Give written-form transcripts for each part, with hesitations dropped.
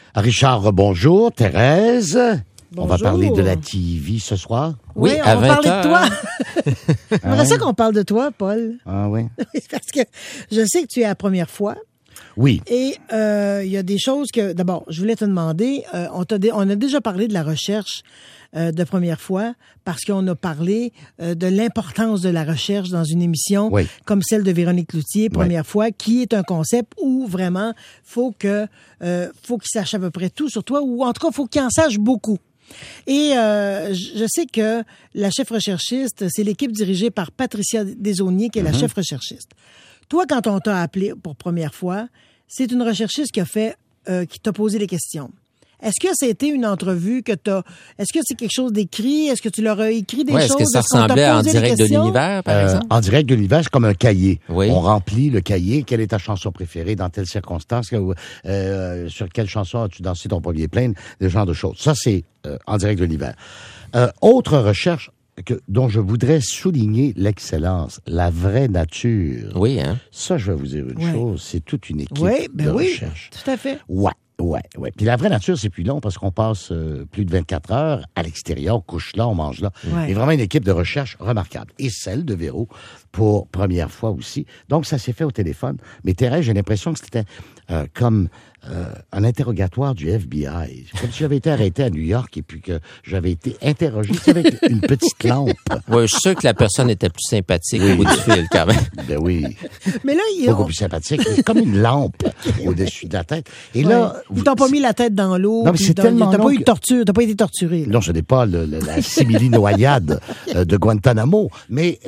Richard, bonjour. Thérèse. Bonjour. On va parler de la TV ce soir. Oui, à on va parler 20h. de toi. J'aimerais ça qu'on parle de toi, Paul. Ah oui? Parce que je sais que tu es la première fois. Oui. Et il y a des choses que... D'abord, je voulais te demander, on a déjà parlé de la recherche de première fois parce qu'on a parlé de l'importance de la recherche dans une émission comme celle de Véronique Cloutier, première fois, qui est un concept où vraiment faut qu'il sache à peu près tout sur toi, ou en tout cas, faut qu'il en sache beaucoup. Et je sais que la chef recherchiste, c'est l'équipe dirigée par Patricia Desaulniers, qui est la chef recherchiste. Toi, quand on t'a appelé pour première fois, c'est une recherchiste qui t'a posé des questions. Est-ce que c'était une entrevue est-ce que c'est quelque chose d'écrit? Est-ce que tu leur as écrit des choses? Est-ce que ça ressemblait à En direct de l'univers, par exemple? En direct de l'univers, c'est comme un cahier. Oui. On remplit le cahier. Quelle est ta chanson préférée dans telle circonstance? Sur quelle chanson as-tu dansé ton premier plein? Ce genre de choses. Ça, c'est En direct de l'univers. Autre recherche dont je voudrais souligner l'excellence, la vraie nature. Oui, hein? Ça, je vais vous dire une chose, c'est toute une équipe de recherche. Tout à fait. Ouais. Puis la vraie nature, c'est plus long parce qu'on passe plus de 24 heures à l'extérieur, on couche là, on mange là. Ouais. Et vraiment une équipe de recherche remarquable. Et celle de Véro, pour première fois aussi. Donc, ça s'est fait au téléphone. Mais Thérèse, j'ai l'impression que c'était comme un interrogatoire du FBI. Comme si j'avais été arrêté à New York et puis que j'avais été interrogé avec une petite lampe. Oui, je suis sûr que la personne était plus sympathique au bout du fil, quand même. Ben oui. Mais là, Beaucoup plus sympathique. C'est comme une lampe au-dessus de la tête. Et là... Ils t'ont pas mis la tête dans l'eau. Non, mais c'est tellement T'as long pas eu de torture. T'as pas été torturé. Là. Non, ce n'est pas la simili-noyade de Guantanamo. Mais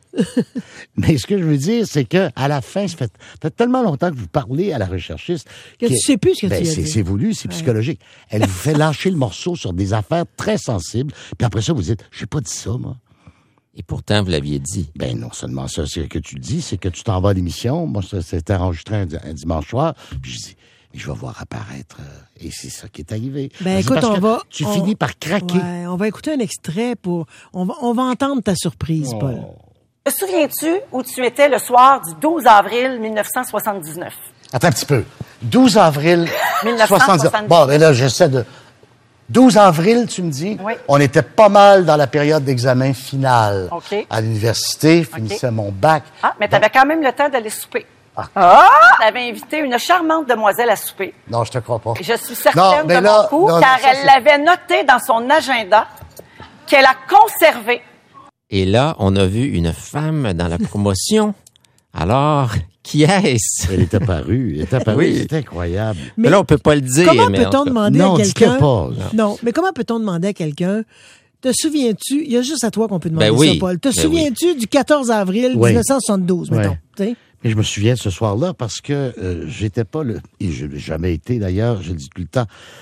ce que je veux dire, c'est que à la fin, ça fait tellement longtemps que vous parlez à la recherchiste que tu sais plus ce que tu as dit. C'est voulu, c'est psychologique. Elle vous fait lâcher le morceau sur des affaires très sensibles. Puis après ça, vous dites, j'ai pas dit ça, moi. Et pourtant, vous l'aviez dit. Ben non seulement ça, c'est que tu le dis, c'est que tu t'en vas à l'émission. Moi, c'était enregistré un dimanche soir. Puis je dis, mais je vais voir apparaître. Et c'est ça qui est arrivé. Ben écoute, tu finis par craquer. Ouais, on va écouter un extrait pour... On va entendre ta surprise, Paul. Te souviens-tu où tu étais le soir du 12 avril 1979? Attends un petit peu. 12 avril 1979. Bon, ben là, j'essaie de... 12 avril, tu me dis? Oui. On était pas mal dans la période d'examen final. OK. À l'université, finissais mon bac. Ah, mais t'avais quand même le temps d'aller souper. T'avais invité une charmante demoiselle à souper. Non, je te crois pas. Je suis certaine mais de là, mon coup, non, car ça, elle l'avait noté dans son agenda, qu'elle a conservé. Et là, on a vu une femme dans la promotion. Alors, qui est-ce? Elle est apparue. Oui. C'est incroyable. Mais là, on peut pas le dire. Comment mais peut-on demander Non, à quelqu'un... dis-le pas. Non, mais comment peut-on demander à quelqu'un... Te souviens-tu... Il y a juste à toi qu'on peut demander Ben oui. ça, Paul. Te Ben souviens-tu du 14 avril 1972, mettons? T'sais? Mais je me souviens de ce soir-là parce que j'étais pas et je n'ai jamais été d'ailleurs, je le dis tout le temps,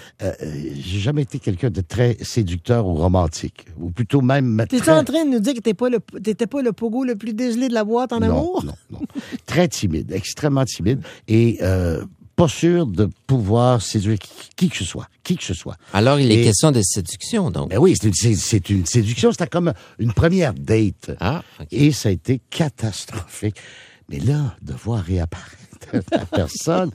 j'ai jamais été quelqu'un de très séducteur ou romantique. Ou plutôt même... T'es-tu en train de nous dire que t'étais pas le pogo le plus dégelé de la boîte en amour? Non. Très timide, extrêmement timide et pas sûr de pouvoir séduire qui que ce soit. Alors, il est question de séduction, donc. Ben oui, c'est une séduction, c'était comme une première date. Ah, OK. Et ça a été catastrophique. Mais là, de voir réapparaître la personne,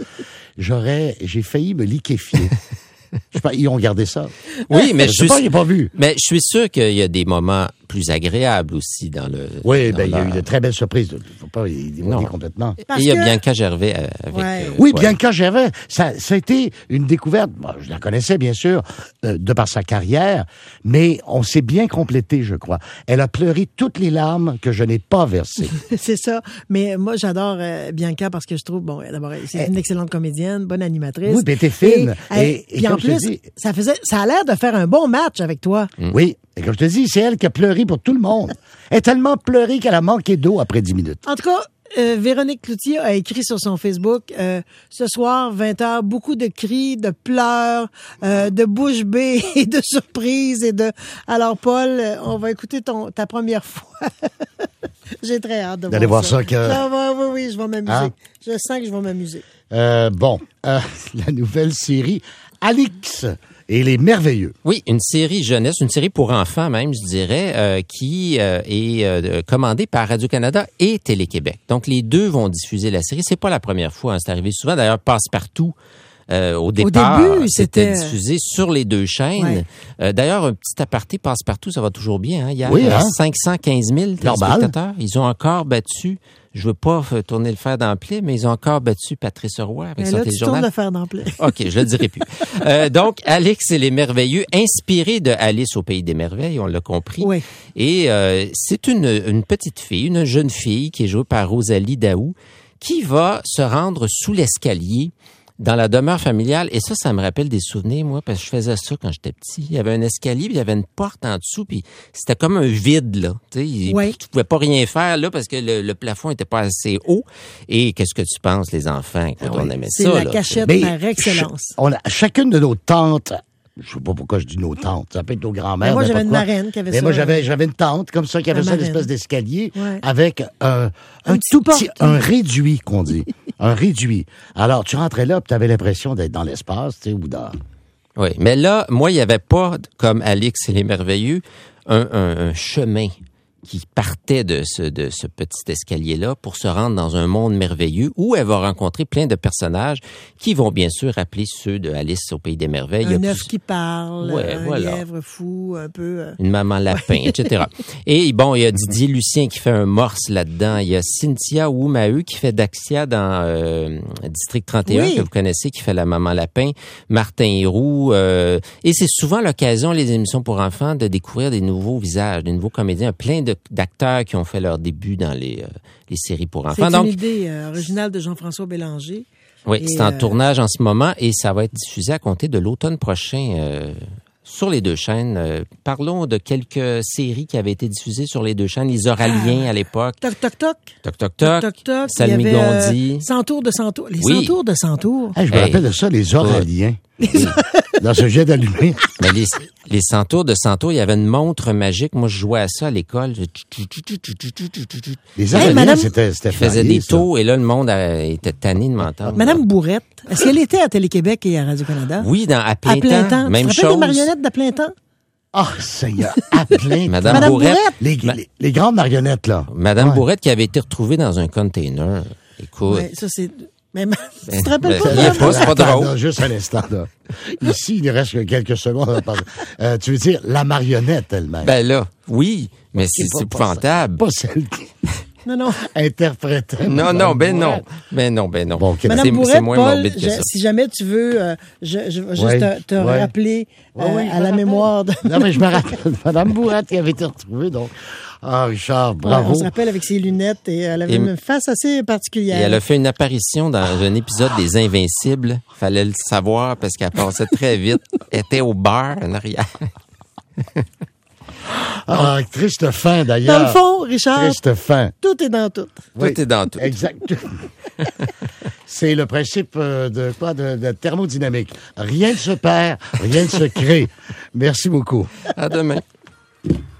j'ai failli me liquéfier. Je sais pas, ils ont gardé ça. Oui, mais je sais pas, ils n'ont pas vu. Mais je suis sûr qu'il y a des moments plus agréables aussi dans le... Oui, dans il y a eu de très belles surprises. Il ne faut pas y dévoiler complètement. Et il y a Bianca Gervais avec... Ouais. Oui, Bianca Gervais, ça a été une découverte. Bon, je la connaissais, bien sûr, de par sa carrière, mais on s'est bien complété, je crois. Elle a pleuré toutes les larmes que je n'ai pas versées. C'est ça. Mais moi, j'adore Bianca parce que je trouve, bon, d'abord, c'est une excellente comédienne, bonne animatrice. Oui, puis elle était fine. Et puis en plus, ça a l'air de faire un bon match avec toi. Oui, et comme je te dis, c'est elle qui a pleuré pour tout le monde. Elle a tellement pleuré qu'elle a manqué d'eau après 10 minutes. En tout cas, Véronique Cloutier a écrit sur son Facebook, ce soir, 20h, beaucoup de cris, de pleurs, de bouche bée et de surprises Alors, Paul, on va écouter ta première fois. J'ai très hâte de D'aller voir ça. Oui, je vais m'amuser. Hein? Je sens que je vais m'amuser. La nouvelle série Alix et les Merveilleux. Oui, une série jeunesse, une série pour enfants même, je dirais, qui est commandée par Radio-Canada et Télé-Québec. Donc, les deux vont diffuser la série. C'est pas la première fois, hein, c'est arrivé souvent. D'ailleurs, Passe-Partout Au départ, début, c'était diffusé sur les deux chaînes. Ouais. D'ailleurs, un petit aparté passe-partout, ça va toujours bien. Hein? Il y a 515 000 téléspectateurs. Ils ont encore battu, je veux pas tourner le fer d'emblée, mais ils ont encore battu Patrice Roy avec son téléjournal. Là, tu tournes le fer d'emblée. OK, je le dirai plus. Donc, Alix et les Merveilleux, inspiré de Alice au Pays des Merveilles, on l'a compris. Oui. Et c'est une petite fille, une jeune fille qui est jouée par Rosalie Daou, qui va se rendre sous l'escalier dans la demeure familiale. Et ça me rappelle des souvenirs, moi, parce que je faisais ça quand j'étais petit. Il y avait un escalier, puis il y avait une porte en dessous, puis c'était comme un vide, là. Tu pouvais pas rien faire, là, parce que le plafond était pas assez haut. Et qu'est-ce que tu penses, les enfants, quand on aimait ça, là? C'est la cachette par excellence. Chacune de nos tantes, je sais pas pourquoi je dis nos tantes, ça peut être nos grands-mères. Moi, j'avais une marraine qui avait ça. Mais moi, j'avais une tante comme ça qui avait ça, une espèce d'escalier avec un tout petit, un réduit, qu'on dit. Un réduit. Alors, tu rentrais là, puis tu avais l'impression d'être dans l'espace, tu sais, ou dans... Oui, mais là, moi, il n'y avait pas, comme Alix et les Merveilleux, un chemin qui partait de ce petit escalier-là pour se rendre dans un monde merveilleux où elle va rencontrer plein de personnages qui vont bien sûr rappeler ceux de Alice au Pays des Merveilles. Un œuf qui parle, lièvre fou, un peu... Une maman lapin, etc. Et bon, il y a Didier Lucien qui fait un morse là-dedans. Il y a Cynthia Woumaheu qui fait Daxia dans District 31, que vous connaissez, qui fait la maman lapin. Martin Héroux. Et c'est souvent l'occasion, les émissions pour enfants, de découvrir des nouveaux visages, des nouveaux comédiens, plein d'acteurs qui ont fait leur début dans les séries pour enfants. C'est une idée originale de Jean-François Bélanger. Oui, c'est en tournage en ce moment et ça va être diffusé à compter de l'automne prochain sur les deux chaînes. Parlons de quelques séries qui avaient été diffusées sur les deux chaînes. Les Oraliens à l'époque. Toc, toc, toc. Toc, toc, toc. Toc, toc, toc. Salmi Gondi. Centaure de Centaure. Les Centaures de Centaure. Je me rappelle de ça, les Oraliens. Dans ce jet d'allumé. Mais les Centaures de Centaure, il y avait une montre magique. Moi, je jouais à ça à l'école. Les Oraliens, c'était je faisais des tours et là, le monde était tanné de m'entendre. Madame Bourrette, est-ce qu'elle était à Télé-Québec et à Radio-Canada? Oui, à plein temps. Même tu te chose. rappelles des marionnettes d'à plein temps? Ah, Seigneur, à plein temps. Madame Bourrette. Les grandes marionnettes, là. Madame Bourrette qui avait été retrouvée dans un container. Écoute. Ouais, ça, c'est... Mais tu te rappelles pas? C'est pas drôle. Non, juste un instant, là. Ici, il reste que quelques secondes. Tu veux dire la marionnette elle-même? Ben là, oui, mais c'est épouvantable. Pas celle qui... Non. Interprétait. Non. Bon, Madame Bourrette, c'est moins Paul, morbide que ça. si jamais tu veux, je vais juste te rappeler à la mémoire de... Non, mais je me rappelle. Madame Bourrette qui avait été retrouvée, donc... Ah, Richard, bravo. On se rappelle avec ses lunettes et elle avait une face assez particulière. Et elle a fait une apparition dans un épisode des Invincibles. Fallait le savoir parce qu'elle passait très vite. Elle était au bar en arrière. Ah, triste fin, d'ailleurs. Dans le fond, Richard, triste fin. tout est dans tout. Oui, tout est dans tout. Exact. C'est le principe de thermodynamique. Rien ne se perd, rien ne se crée. Merci beaucoup. À demain.